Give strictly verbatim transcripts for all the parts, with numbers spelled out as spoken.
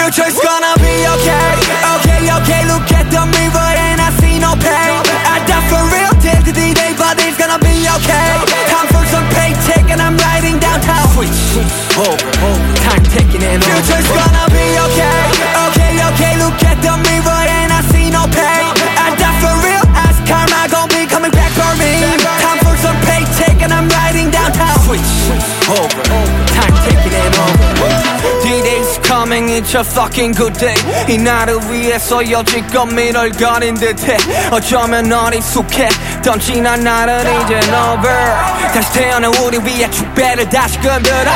Future's gonna be okay. Okay, okay, look at the mirror and I see no pain. I die for real till the day, but it's gonna be okay. Time for some paycheck and I'm riding downtown. Switch, over, over, time taking it over. Future's gonna be okay. Okay, okay, look at the mirror and I see no pain. I die for real, ask karma gon' be coming back for me. Time for some paycheck and I'm riding downtown. Switch, over, over, time taking it over. D-Day's coming, it's a fucking good day. 이 날을 위해서 여지껏 미를 가린 듯해. 어쩌면 너리 익숙했던 지난 날은 이젠 over. 다시 태어난 우리 위해 축배를 다시 건드려.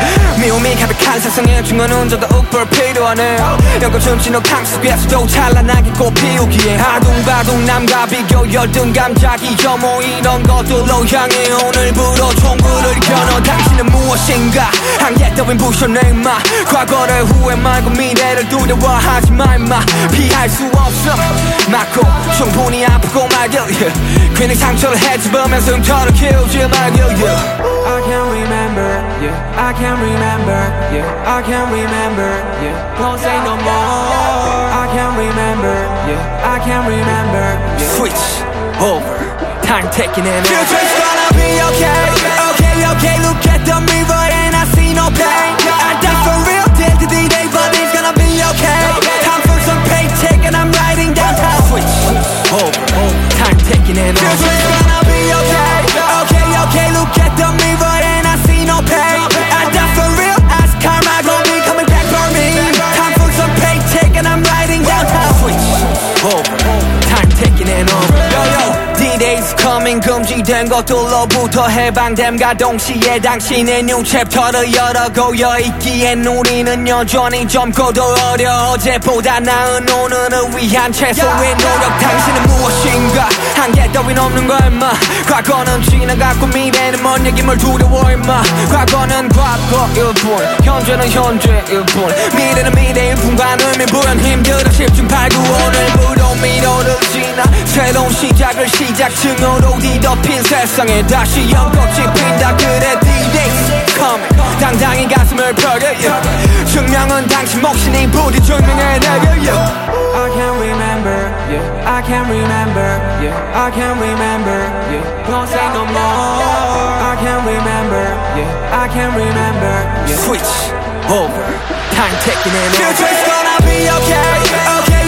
미움이 가득한 세상에 중요한 저도 uk불 필요하네요. 연꽃춤치는 강속에서도 찬란하게 꽃 피우기에 아둥바둥 남과 비교 열등 감작이 혐오 이런 것들로 향해 오늘부로 총구를 겨눠. 당신은 무엇인가 한계 따윈 부셔내 임마. 과거를 후회 말고 미래를 두려워하지 마 임마. 피할 수 없어 맞고 충분히 아프고 말겨 yeah. 괜히 상처를 헤집으면서 흉터를 키우지 말겨 yeah. I can't remember, yeah. I can't remember, yeah. I can't remember, yeah. Don't say no more. I can't remember, yeah. I can't remember, yeah. Switch over, time taking it over. Future's gonna be okay. Okay, okay, look at the mirror and I see no pain. I die for real till the day, but it's gonna be okay. Time for some paycheck and I'm riding downtown. Switch over, over, time taking it over. Future's gonna be okay. Okay, okay, look at the mirror and I see no pain. I die for real, ask karma gon' be coming back for me. Time for some paycheck and I'm riding downtown. Switch over, time taking it over. Yo, yo, D-Day's coming. 금지된 것들로부터 해방됨과 동시에 당신의 new 챕터를 열어 고여있기엔 우리는 여전히 젊고도 어려. 어제보다 나은 오늘을 위한 최소의 노력. 당신은 무엇인가 한계 따윈 없는 거야 임마. 과거는 지나갔고 미래는 먼 얘기물 두려워 임마. 과거는 과거일 뿐 현재는 현재일 뿐 미래는 미래일 뿐과 의미 부연 힘들어 십중 팔구 오늘부로 미로를 지나 새로운 시작을 시작층으로 뒤덮인 세상에 다시 연꽃이 핀다. 그래 D-Day's coming. 당당히 가슴을 펴게 yeah. 증명은 당신 몫이니 부디 증명해 내게 yeah. I can't remember, yeah. I can't remember, yeah. I can't remember, yeah. Don't say no more. I can't remember, yeah. I can't remember, yeah. Switch over, time taking it over. Future's gonna be okay. Okay.